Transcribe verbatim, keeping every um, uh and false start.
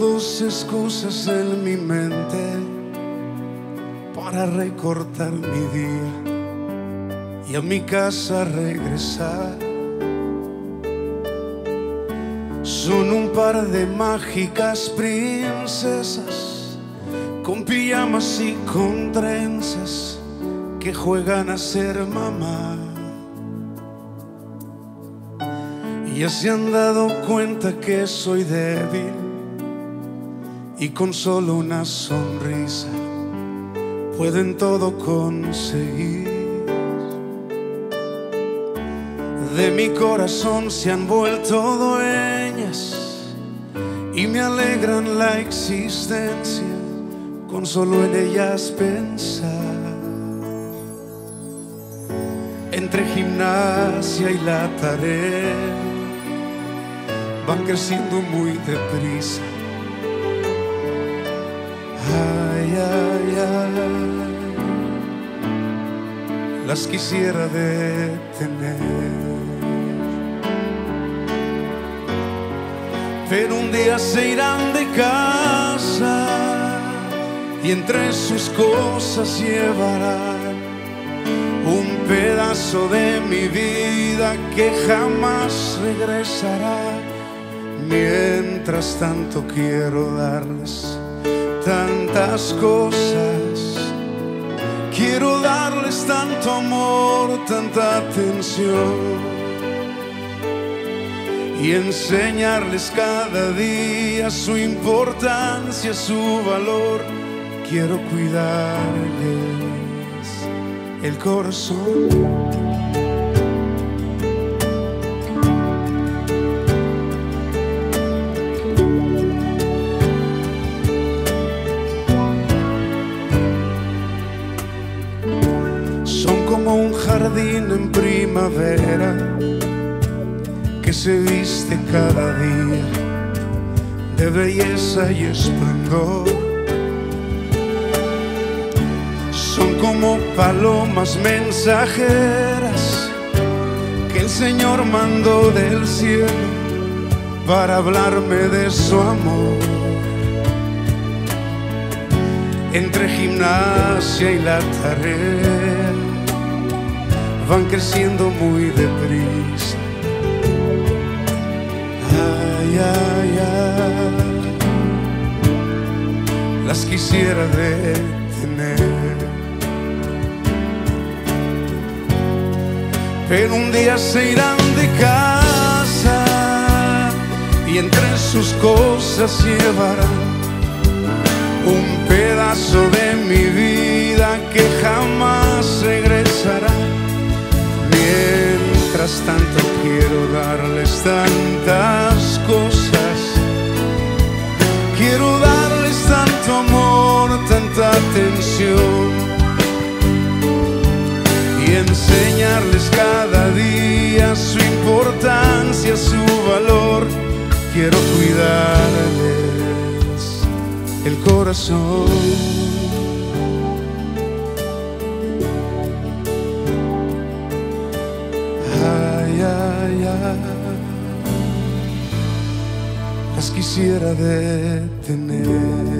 dos excusas en mi mente para recortar mi día y a mi casa regresar. Son un par de mágicas princesas con pijamas y con trenzas que juegan a ser mamá. Y ya se han dado cuenta que soy débil y con solo una sonrisa pueden todo conseguir. De mi corazón se han vuelto dueñas y me alegran la existencia con solo en ellas pensar. Entre gimnasia y la tarea van creciendo muy deprisa. Ay, ay, ay, las quisiera detener, pero un día se irán de casa y entre sus cosas llevarán un pedazo de mi vida que jamás regresará. Mientras tanto quiero darles tantas cosas, quiero darles tanto amor, tanta atención y enseñarles cada día su importancia, su valor. Quiero cuidarles el corazón. Como un jardín en primavera que se viste cada día de belleza y esplendor. Son como palomas mensajeras que el Señor mandó del cielo para hablarme de su amor. Entre gimnasia y la tarea van creciendo muy deprisa. Ay, ay, ay, las quisiera detener, pero un día se irán de casa y entre sus cosas llevarán un pedazo de mi vida que jamás regresará. Mientras tanto quiero darles tantas cosas, quiero darles tanto amor, tanta atención y enseñarles cada día su importancia, su valor. Quiero cuidarles el corazón. Las quisiera detener.